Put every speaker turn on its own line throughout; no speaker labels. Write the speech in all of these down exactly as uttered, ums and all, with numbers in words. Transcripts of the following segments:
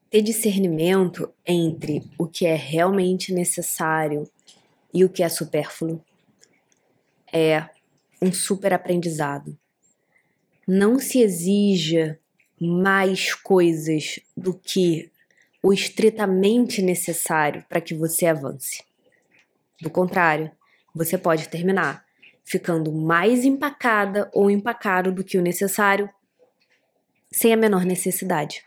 ter discernimento entre o que é realmente necessário e o que é supérfluo é um super aprendizado. Não se exija mais coisas do que o estritamente necessário para que você avance. Do contrário, você pode terminar ficando mais empacada ou empacado do que o necessário, sem a menor necessidade.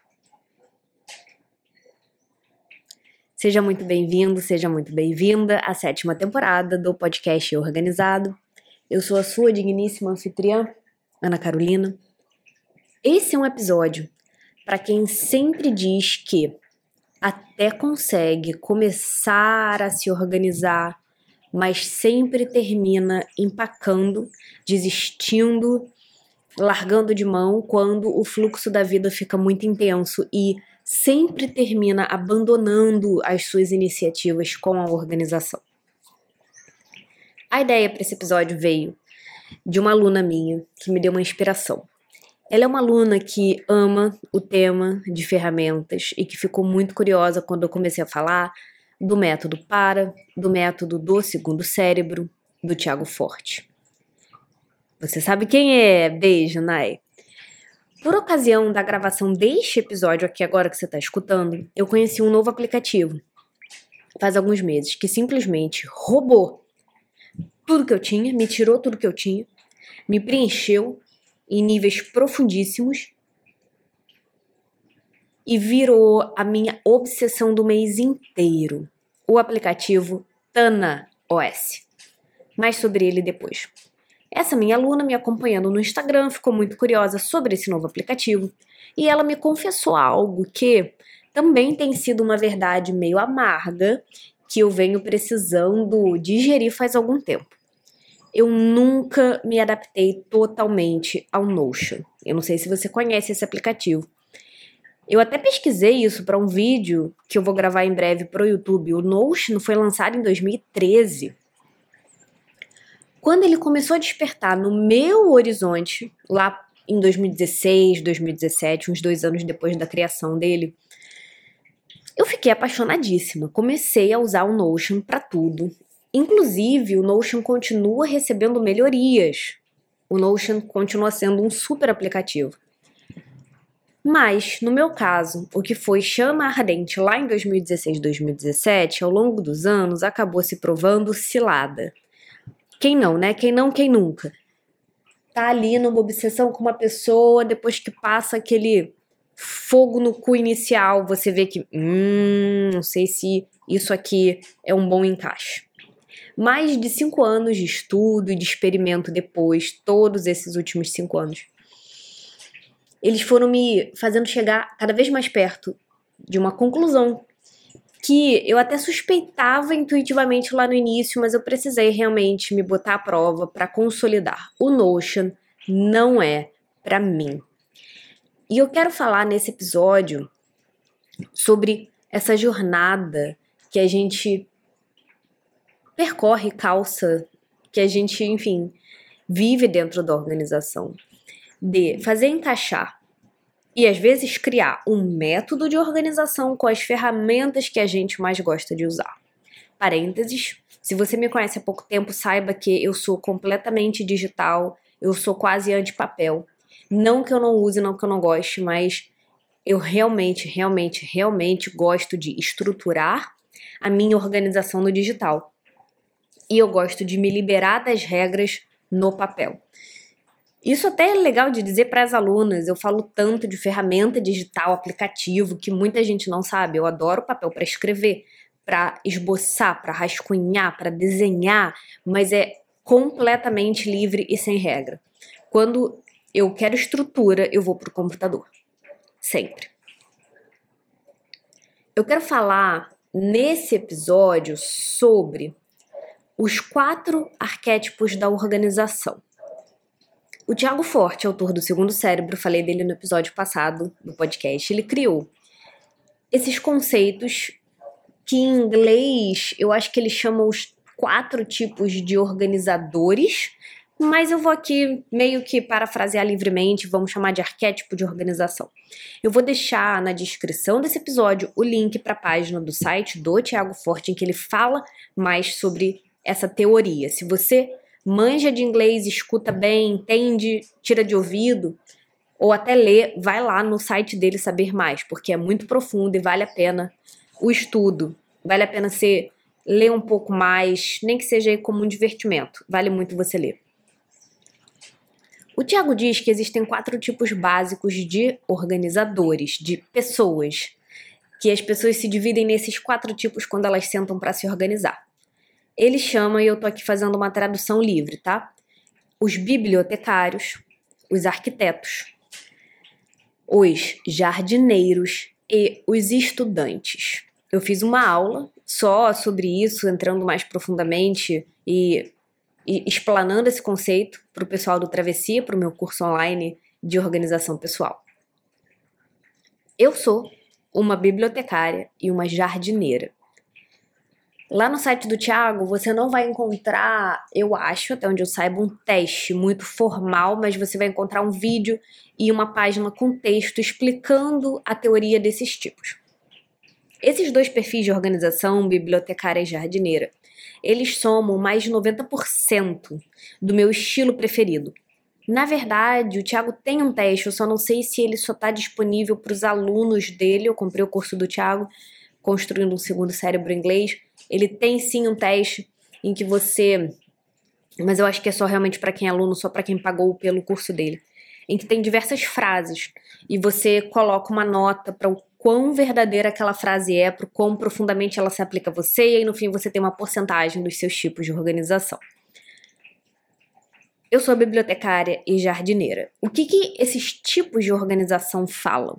Seja muito bem-vindo, seja muito bem-vinda à sétima temporada do podcast Organizado. Eu sou a sua digníssima anfitriã, Ana Carolina. Esse é um episódio para quem sempre diz que até consegue começar a se organizar, mas sempre termina empacando, desistindo, largando de mão quando o fluxo da vida fica muito intenso e sempre termina abandonando as suas iniciativas com a organização. A ideia para esse episódio veio de uma aluna minha que me deu uma inspiração. Ela é uma aluna que ama o tema de ferramentas e que ficou muito curiosa quando eu comecei a falar do método PARA, do método do segundo cérebro, do Thiago Forte. Você sabe quem é? Beijo, Nai! Por ocasião da gravação deste episódio aqui agora que você está escutando, eu conheci um novo aplicativo, faz alguns meses, que simplesmente roubou tudo que eu tinha, me tirou tudo que eu tinha, me preencheu em níveis profundíssimos e virou a minha obsessão do mês inteiro, o aplicativo TanaOS. Mais sobre ele depois. Essa minha aluna me acompanhando no Instagram ficou muito curiosa sobre esse novo aplicativo e ela me confessou algo que também tem sido uma verdade meio amarga que eu venho precisando digerir faz algum tempo. Eu nunca me adaptei totalmente ao Notion. Eu não sei se você conhece esse aplicativo. Eu até pesquisei isso para um vídeo que eu vou gravar em breve para o YouTube. O Notion foi lançado em dois mil e treze. Quando ele começou a despertar no meu horizonte, lá em dois mil e dezesseis, dois mil e dezessete, uns dois anos depois da criação dele, eu fiquei apaixonadíssima. Comecei a usar o Notion para tudo. Inclusive, o Notion continua recebendo melhorias. O Notion continua sendo um super aplicativo. Mas, no meu caso, o que foi chama ardente lá em dois mil e dezesseis, dois mil e dezessete, ao longo dos anos, acabou se provando cilada. Quem não, né? Quem não, quem nunca. Tá ali numa obsessão com uma pessoa, depois que passa aquele fogo no cu inicial, você vê que, hum, não sei se isso aqui é um bom encaixe. Mais de cinco anos de estudo e de experimento depois, todos esses últimos cinco anos, eles foram me fazendo chegar cada vez mais perto de uma conclusão que eu até suspeitava intuitivamente lá no início, mas eu precisei realmente me botar à prova para consolidar. O Notion não é para mim. E eu quero falar nesse episódio sobre essa jornada que a gente percorre, calça, que a gente, enfim, vive dentro da organização. De fazer encaixar e às vezes criar um método de organização com as ferramentas que a gente mais gosta de usar. Parênteses, se você me conhece há pouco tempo, saiba que eu sou completamente digital, eu sou quase anti-papel. Não que eu não use, não que eu não goste, mas eu realmente, realmente, realmente gosto de estruturar a minha organização no digital. E eu gosto de me liberar das regras no papel. Isso até é legal de dizer para as alunas, eu falo tanto de ferramenta digital, aplicativo, que muita gente não sabe. Eu adoro papel para escrever, para esboçar, para rascunhar, para desenhar, mas é completamente livre e sem regra. Quando eu quero estrutura, eu vou para o computador. Sempre. Eu quero falar nesse episódio sobre os quatro arquétipos da organização. O Thiago Forte, autor do Segundo Cérebro, falei dele no episódio passado do podcast, ele criou esses conceitos que em inglês eu acho que ele chama os quatro tipos de organizadores, mas eu vou aqui meio que parafrasear livremente, vamos chamar de arquétipo de organização. Eu vou deixar na descrição desse episódio o link para a página do site do Tiago Forte, em que ele fala mais sobre essa teoria. Se você manja de inglês, escuta bem, entende, tira de ouvido, ou até lê, vai lá no site dele saber mais, porque é muito profundo e vale a pena o estudo. Vale a pena você ler um pouco mais, nem que seja como um divertimento. Vale muito você ler. O Tiago diz que existem quatro tipos básicos de organizadores, de pessoas, que as pessoas se dividem nesses quatro tipos quando elas sentam para se organizar. Ele chama, e eu tô aqui fazendo uma tradução livre, tá? Os bibliotecários, os arquitetos, os jardineiros e os estudantes. Eu fiz uma aula só sobre isso, entrando mais profundamente e E explanando esse conceito para o pessoal do Travessia, para o meu curso online de organização pessoal. Eu sou uma bibliotecária e uma jardineira. Lá no site do Tiago, você não vai encontrar, eu acho, até onde eu saiba, um teste muito formal, mas você vai encontrar um vídeo e uma página com texto explicando a teoria desses tipos. Esses dois perfis de organização, bibliotecária e jardineira, eles somam mais de noventa por cento do meu estilo preferido. Na verdade, o Tiago tem um teste, eu só não sei se ele só está disponível para os alunos dele. Eu comprei o curso do Tiago, Construindo um Segundo Cérebro em Inglês. Ele tem sim um teste em que você... Mas eu acho que é só realmente para quem é aluno, só para quem pagou pelo curso dele. Em que tem diversas frases e você coloca uma nota para o quão verdadeira aquela frase é, para o quão profundamente ela se aplica a você, e aí no fim você tem uma porcentagem dos seus tipos de organização. Eu sou bibliotecária e jardineira. O que que esses tipos de organização falam?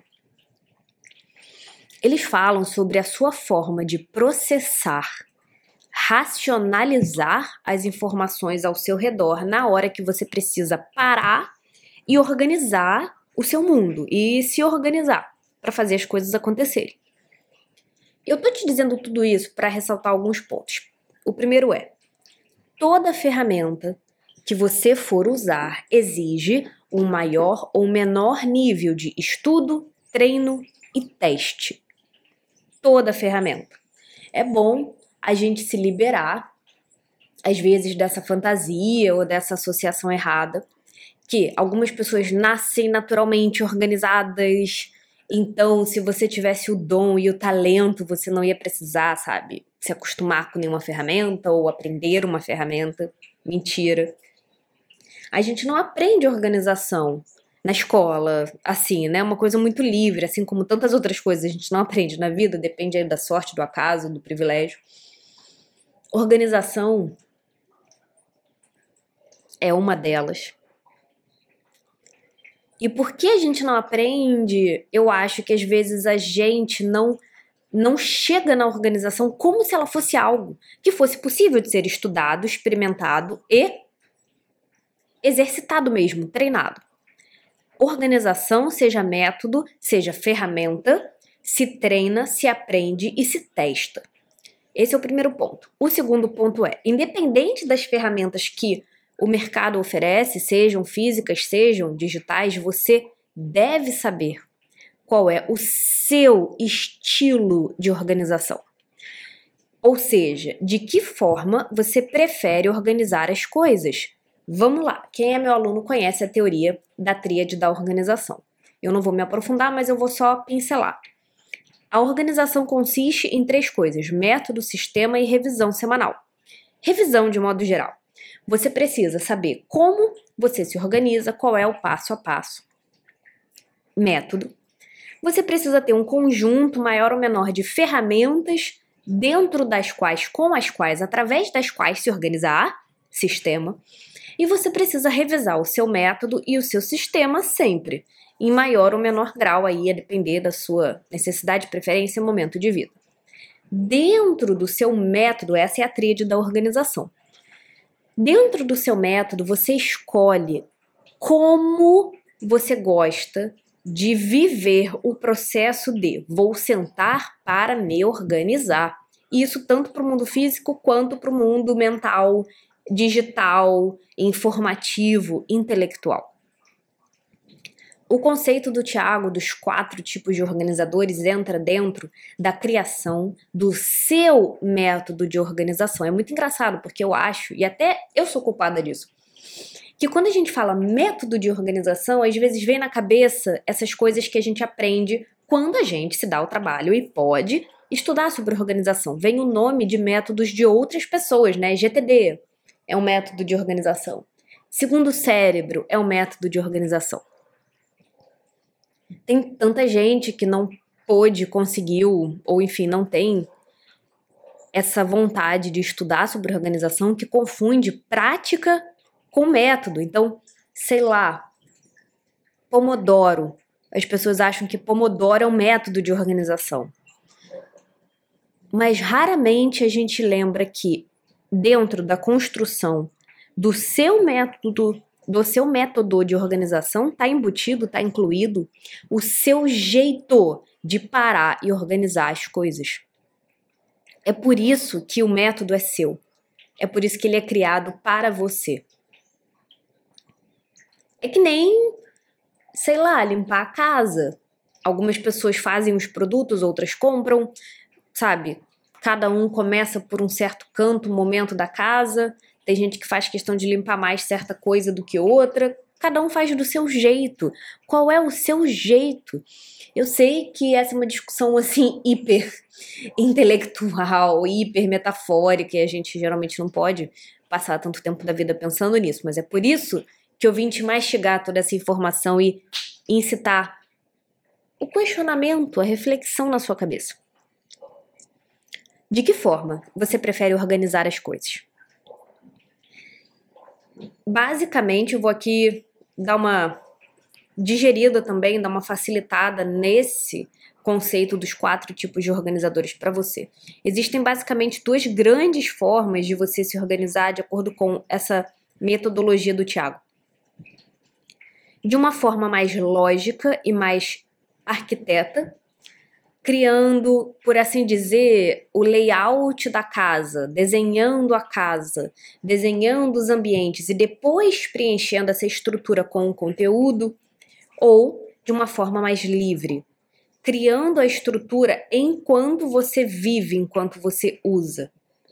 Eles falam sobre a sua forma de processar, racionalizar as informações ao seu redor na hora que você precisa parar e organizar o seu mundo e se organizar para fazer as coisas acontecerem. Eu tô te dizendo tudo isso para ressaltar alguns pontos. O primeiro é: toda ferramenta que você for usar exige um maior ou menor nível de estudo, treino e teste. Toda ferramenta. É bom a gente se liberar, às vezes, dessa fantasia ou dessa associação errada, que algumas pessoas nascem naturalmente organizadas. Então, se você tivesse o dom e o talento, você não ia precisar, sabe, se acostumar com nenhuma ferramenta ou aprender uma ferramenta. Mentira. A gente não aprende organização na escola, assim, né? Uma coisa muito livre, assim como tantas outras coisas a gente não aprende na vida, depende aí da sorte, do acaso, do privilégio. Organização é uma delas. E por que a gente não aprende? Eu acho que às vezes a gente não, não chega na organização como se ela fosse algo que fosse possível de ser estudado, experimentado e exercitado mesmo, treinado. Organização, seja método, seja ferramenta, se treina, se aprende e se testa. Esse é o primeiro ponto. O segundo ponto é: independente das ferramentas que o mercado oferece, sejam físicas, sejam digitais, você deve saber qual é o seu estilo de organização. Ou seja, de que forma você prefere organizar as coisas. Vamos lá, quem é meu aluno conhece a teoria da tríade da organização. Eu não vou me aprofundar, mas eu vou só pincelar. A organização consiste em três coisas: método, sistema e revisão semanal. Revisão de modo geral. Você precisa saber como você se organiza, qual é o passo a passo. Método. Você precisa ter um conjunto maior ou menor de ferramentas dentro das quais, com as quais, através das quais se organizar. Sistema. E você precisa revisar o seu método e o seu sistema sempre, em maior ou menor grau, aí a depender da sua necessidade, preferência e momento de vida. Dentro do seu método, essa é a tríade da organização. Dentro do seu método, você escolhe como você gosta de viver o processo de vou sentar para me organizar. Isso tanto para o mundo físico quanto para o mundo mental digital, informativo, intelectual. O conceito do Thiago dos quatro tipos de organizadores entra dentro da criação do seu método de organização. É muito engraçado, porque eu acho, e até eu sou culpada disso, que quando a gente fala método de organização, às vezes vem na cabeça essas coisas que a gente aprende quando a gente se dá o trabalho e pode estudar sobre organização. Vem o nome de métodos de outras pessoas, né? G T D é um método de organização. Segundo cérebro é um método de organização. Tem tanta gente que não pôde, conseguiu, ou enfim, não tem essa vontade de estudar sobre organização que confunde prática com método. Então, sei lá, Pomodoro. As pessoas acham que Pomodoro é um método de organização. Mas raramente a gente lembra que dentro da construção do seu método, do seu método de organização, está embutido, está incluído o seu jeito de parar e organizar as coisas. É por isso que o método é seu. É por isso que ele é criado para você. É que nem, sei lá, limpar a casa. Algumas pessoas fazem os produtos, outras compram, sabe? Cada um começa por um certo canto, momento da casa. Tem gente que faz questão de limpar mais certa coisa do que outra. Cada um faz do seu jeito. Qual é o seu jeito? Eu sei que essa é uma discussão, assim, hiper intelectual, hiper metafórica, e a gente geralmente não pode passar tanto tempo da vida pensando nisso. Mas é por isso que eu vim te mastigar toda essa informação e incitar o questionamento, a reflexão na sua cabeça. De que forma você prefere organizar as coisas? Basicamente, eu vou aqui dar uma digerida também, dar uma facilitada nesse conceito dos quatro tipos de organizadores para você. Existem basicamente duas grandes formas de você se organizar de acordo com essa metodologia do Thiago. De uma forma mais lógica e mais arquiteta, criando, por assim dizer, o layout da casa, desenhando a casa, desenhando os ambientes e depois preenchendo essa estrutura com o conteúdo, ou de uma forma mais livre, criando a estrutura enquanto você vive, enquanto você usa.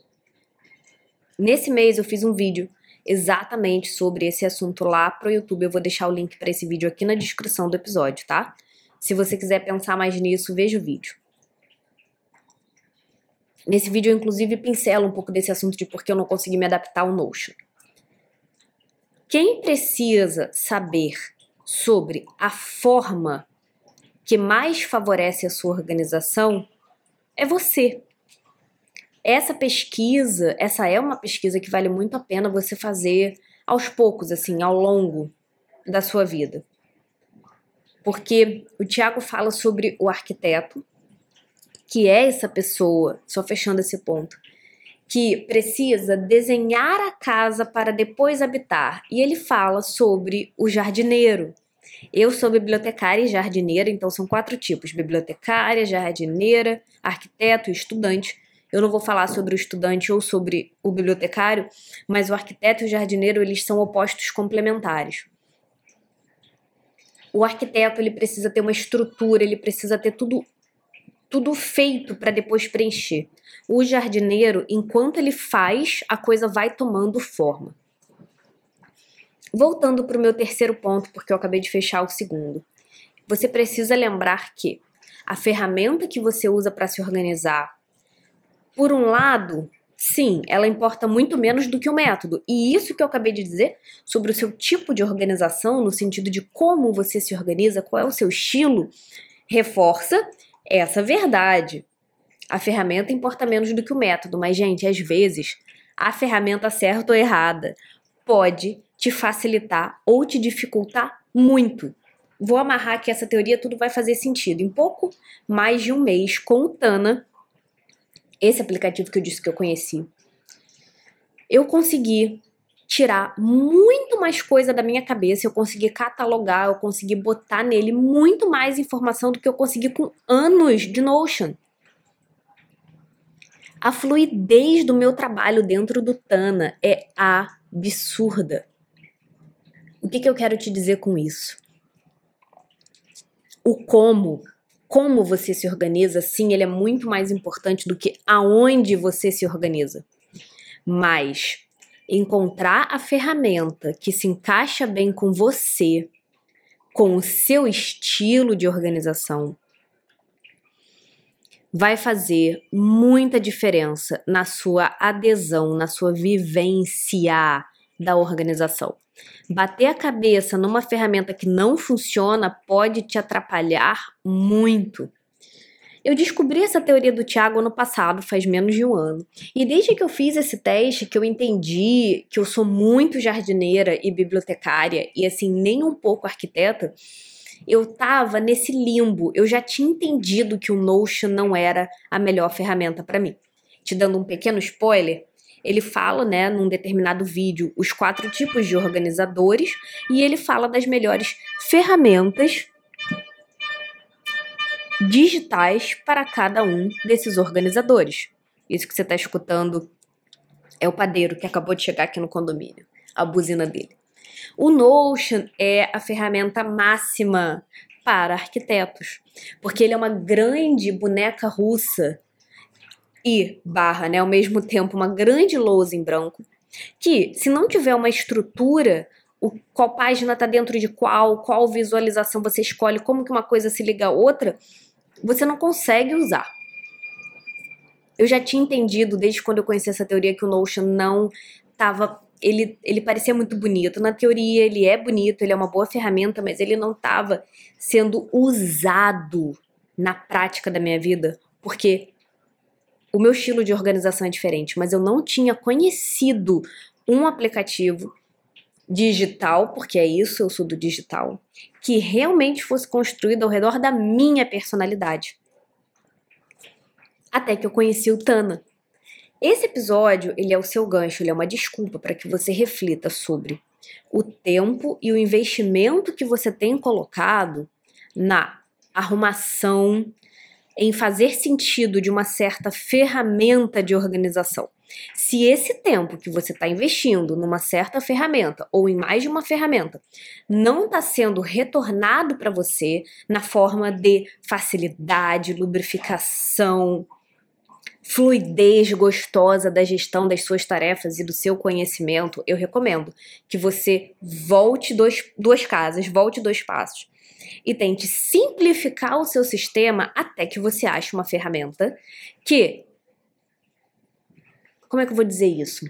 Nesse mês eu fiz um vídeo exatamente sobre esse assunto lá pro YouTube. Eu vou deixar o link para esse vídeo aqui na descrição do episódio, tá? Se você quiser pensar mais nisso, veja o vídeo. Nesse vídeo eu inclusive pincelo um pouco desse assunto de por que eu não consegui me adaptar ao Notion. Quem precisa saber sobre a forma que mais favorece a sua organização é você. Essa pesquisa, essa é uma pesquisa que vale muito a pena você fazer aos poucos, assim, ao longo da sua vida. Porque o Thiago fala sobre o arquiteto, que é essa pessoa, só fechando esse ponto, que precisa desenhar a casa para depois habitar. E ele fala sobre o jardineiro. Eu sou bibliotecária e jardineira, então são quatro tipos: bibliotecária, jardineira, arquiteto e estudante. Eu não vou falar sobre o estudante ou sobre o bibliotecário, mas o arquiteto e o jardineiro, eles são opostos complementares. O arquiteto, ele precisa ter uma estrutura, ele precisa ter tudo, tudo feito para depois preencher. O jardineiro, enquanto ele faz, a coisa vai tomando forma. Voltando para o meu terceiro ponto, porque eu acabei de fechar o segundo. Você precisa lembrar que a ferramenta que você usa para se organizar, por um lado, sim, ela importa muito menos do que o método. E isso que eu acabei de dizer sobre o seu tipo de organização, no sentido de como você se organiza, qual é o seu estilo, reforça essa verdade. A ferramenta importa menos do que o método, mas, gente, às vezes, a ferramenta certa ou errada pode te facilitar ou te dificultar muito. Vou amarrar que essa teoria tudo vai fazer sentido. Em pouco mais de um mês, com o Tana, esse aplicativo que eu disse que eu conheci, eu consegui tirar muito mais coisa da minha cabeça, eu consegui catalogar, eu consegui botar nele muito mais informação do que eu consegui com anos de Notion. A fluidez do meu trabalho dentro do Tana é absurda. O que, que eu quero te dizer com isso? O como, como você se organiza, sim, ele é muito mais importante do que aonde você se organiza. Mas encontrar a ferramenta que se encaixa bem com você, com o seu estilo de organização, vai fazer muita diferença na sua adesão, na sua vivência da organização. Bater a cabeça numa ferramenta que não funciona pode te atrapalhar muito. Eu descobri essa teoria do Thiago ano passado, faz menos de um ano. E desde que eu fiz esse teste, que eu entendi que eu sou muito jardineira e bibliotecária, e assim, nem um pouco arquiteta, eu tava nesse limbo. Eu já tinha entendido que o Notion não era a melhor ferramenta para mim. Te dando um pequeno spoiler, ele fala, né, num determinado vídeo, os quatro tipos de organizadores, e ele fala das melhores ferramentas digitais para cada um desses organizadores. Isso que você está escutando é o padeiro que acabou de chegar aqui no condomínio, a buzina dele. O Notion é a ferramenta máxima para arquitetos, porque ele é uma grande boneca russa e barra, né, ao mesmo tempo uma grande lousa em branco, que se não tiver uma estrutura, o, qual página está dentro de qual, qual visualização você escolhe, como que uma coisa se liga à outra, você não consegue usar. Eu já tinha entendido desde quando eu conheci essa teoria que o Notion não estava... Ele, ele parecia muito bonito. Na teoria ele é bonito, ele é uma boa ferramenta, mas ele não estava sendo usado na prática da minha vida, porque o meu estilo de organização é diferente, mas eu não tinha conhecido um aplicativo digital, porque é isso, eu sou do digital, que realmente fosse construído ao redor da minha personalidade. Até que eu conheci o Tana. Esse episódio, ele é o seu gancho, ele é uma desculpa para que você reflita sobre o tempo e o investimento que você tem colocado na arrumação, em fazer sentido de uma certa ferramenta de organização. Se esse tempo que você está investindo numa certa ferramenta ou em mais de uma ferramenta não está sendo retornado para você na forma de facilidade, lubrificação, fluidez gostosa da gestão das suas tarefas e do seu conhecimento, eu recomendo que você volte dois, duas casas, volte dois passos e tente simplificar o seu sistema até que você ache uma ferramenta que, como é que eu vou dizer isso?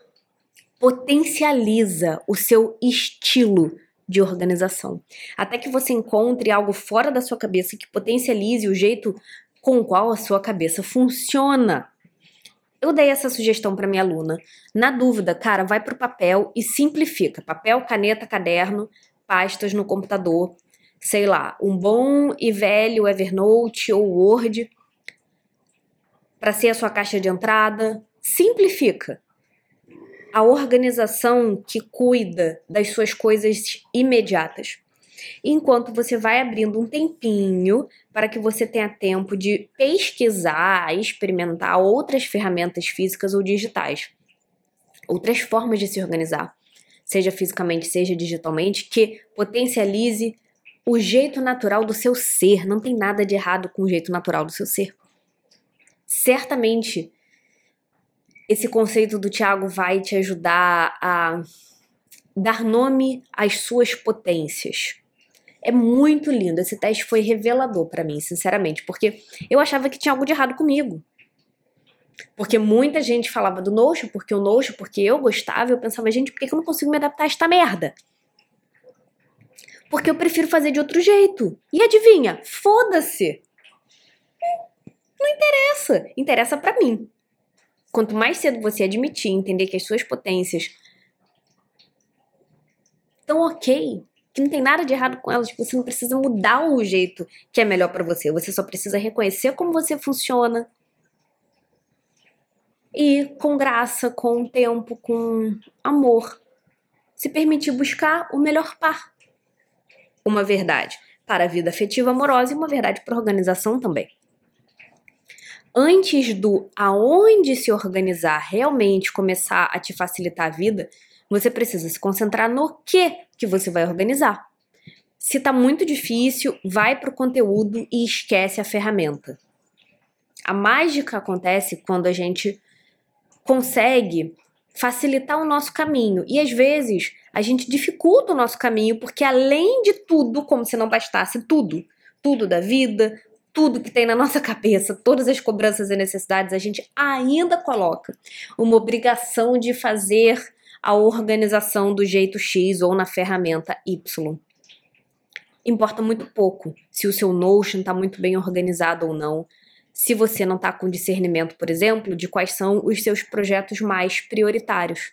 Potencializa o seu estilo de organização. Até que você encontre algo fora da sua cabeça que potencialize o jeito com o qual a sua cabeça funciona. Eu dei essa sugestão para minha aluna. Na dúvida, cara, vai pro papel e simplifica. Papel, caneta, caderno, pastas no computador, sei lá, um bom e velho Evernote ou Word para ser a sua caixa de entrada. Simplifica. A organização que cuida das suas coisas imediatas. Enquanto você vai abrindo um tempinho para que você tenha tempo de pesquisar, experimentar outras ferramentas físicas ou digitais. Outras formas de se organizar, seja fisicamente, seja digitalmente, que potencialize o jeito natural do seu ser. Não tem nada de errado com o jeito natural do seu ser. Certamente, esse conceito do Thiago vai te ajudar a dar nome às suas potências. É muito lindo, esse teste foi revelador pra mim, sinceramente, porque eu achava que tinha algo de errado comigo. Porque muita gente falava do Notion, porque o Notion, porque eu gostava, eu pensava, gente, por que eu não consigo me adaptar a esta merda? Porque eu prefiro fazer de outro jeito. E adivinha? Foda-se! Não interessa, interessa pra mim. Quanto mais cedo você admitir, entender que as suas potências estão ok, que não tem nada de errado com elas, que você não precisa mudar o jeito que é melhor pra você, você só precisa reconhecer como você funciona e com graça, com tempo, com amor, se permitir buscar o melhor par. Uma verdade para a vida afetiva amorosa e uma verdade para a organização também. antes do aonde se organizar realmente começar a te facilitar a vida, você precisa se concentrar no que que você vai organizar. Se tá muito difícil, vai pro conteúdo e esquece a ferramenta. A mágica acontece quando a gente consegue facilitar o nosso caminho. E às vezes a gente dificulta o nosso caminho porque além de tudo, como se não bastasse tudo, tudo da vida, tudo que tem na nossa cabeça, todas as cobranças e necessidades, a gente ainda coloca uma obrigação de fazer a organização do jeito X ou na ferramenta Y. Importa muito pouco se o seu Notion está muito bem organizado ou não, se você não está com discernimento, por exemplo, de quais são os seus projetos mais prioritários.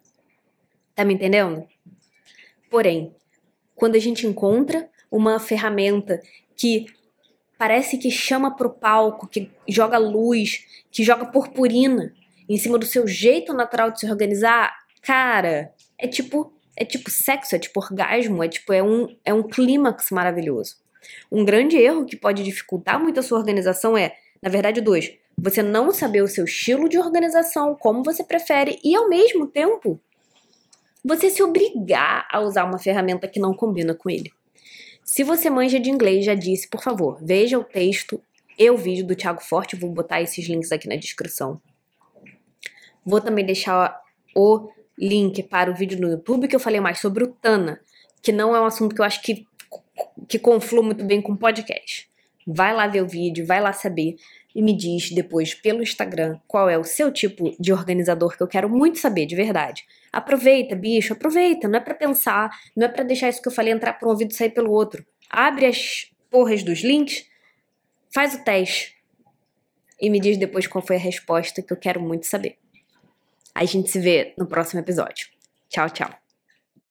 Tá me entendendo? Porém, quando a gente encontra uma ferramenta que parece que chama pro palco, que joga luz, que joga purpurina em cima do seu jeito natural de se organizar, cara, é tipo, é tipo sexo, é tipo orgasmo, é tipo é um, é um clímax maravilhoso. Um grande erro que pode dificultar muito a sua organização é, na verdade, dois. Você não saber o seu estilo de organização, como você prefere, e ao mesmo tempo, você se obrigar a usar uma ferramenta que não combina com ele. Se você manja de inglês, já disse, por favor, veja o texto e o vídeo do Thiago Forte, vou botar esses links aqui na descrição. Vou também deixar o link para o vídeo no YouTube, que eu falei mais sobre o Tana, que não é um assunto que eu acho que, que conflua muito bem com podcast. Vai lá ver o vídeo, vai lá saber e me diz depois pelo Instagram qual é o seu tipo de organizador, que eu quero muito saber, de verdade. Aproveita, bicho, aproveita. Não é pra pensar, não é pra deixar isso que eu falei entrar por um ouvido e sair pelo outro. Abre as porras dos links, faz o teste e me diz depois qual foi a resposta, que eu quero muito saber. A gente se vê no próximo episódio. Tchau, tchau.